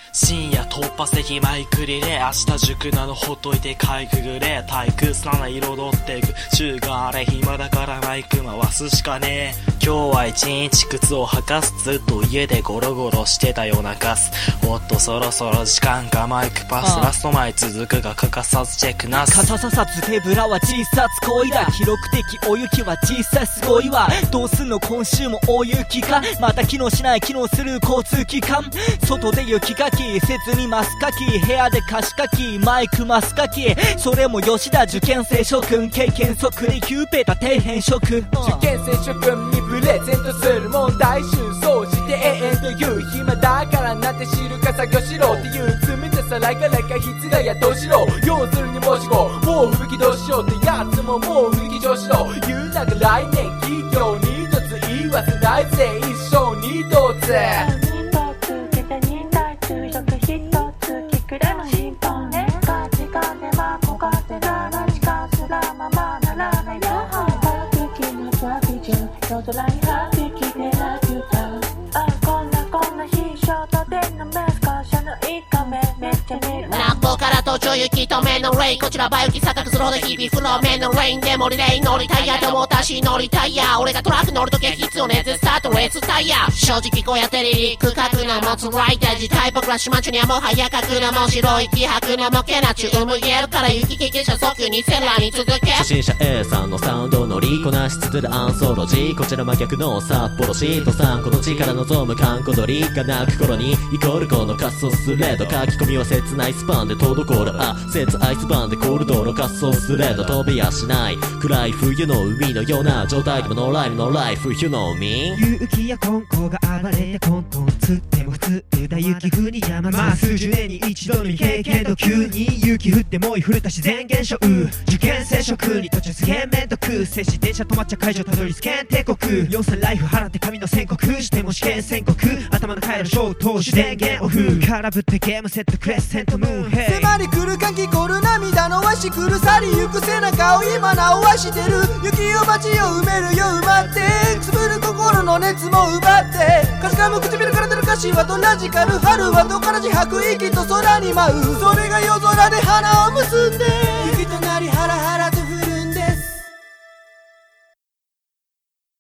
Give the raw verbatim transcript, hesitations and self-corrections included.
深夜突破席マイクリレー、明日塾なのほっといてかいくぐれ、退屈な彩っていく週があれ、暇だからマイク回すしかねえ。今日は一日靴を履かす、ずっと家でゴロゴロしてたようなカス。おっとそろそろ時間か、マイクパス、ラスト前続くが欠かさずチェックなす。 傘ささず手ぶらは小さつ恋だ、記録的お雪は小さすごいわ。どうすんの今週も大雪か、また機能しない機能する交通機関。外で雪かきせずにマスかき、部屋で貸しかきマイクマスかき、それも吉田受験生諸君、経験即でキューペータ底辺諸君。 受験生諸君にプレゼントする問題集、そうして永遠という暇だからなんて知るか作業しろっていう冷たさ、ライカライカ筆がやどうしろ、要するにもしももう吹きどうしようってやつももう吹き上しろ、言うなが来年企業に一つ言わせないぜ、一生にどうぜ。 南方から東京行き止めのレイ、こちらバイオキ錯覚するほど日々フロー面のレインでもリレイ乗りたいやと思ったし乗りたいや、俺がトラック乗るときは必要ね絶スタートレースタイヤ、正直こうやってリリック書くのも辛い大事タイプクラッシュマッチュにはもはや書くのも白い気吐くのもけなちゅうむ言えるから雪経験者即にセラーに続け、 初心者 A さんのサウンド乗りこなしつつるアンソロジー、こちら真逆の札幌シートさん、この地から望む観光鳥が鳴く頃にイコールこの滑走スレード、書き込みは切ないスパンで滞る、あ切アイスバーンでコールドの滑走スレード、飛びやしない暗い冬の海のような状態でもノーライフノーライフ You know me。 勇気や根高が暴れてコンコンつっても普通だ、雪降に邪魔、まあ数十年に一度の未経験度、急に雪降って猛威降れた自然現象、受験生諸君に途中すげえめんどくせし、電車止まっちゃ会場たどり着けん帝国、予算ライフ払って紙の宣告しても試験宣告、頭の回路小投手電源オフ、空振ってゲームセットクレッセントムーン、ヘイ迫り来る歓喜来る涙のわし来る去りゆく背中を今なおわしてる、雪を街を埋めるよ埋まってくすぶる心の熱も奪って、かすかむ唇から出る歌詞はとラジカル、春はどからじ吐く息と空に舞う、それが夜空で花を結んで雪となりハラハラ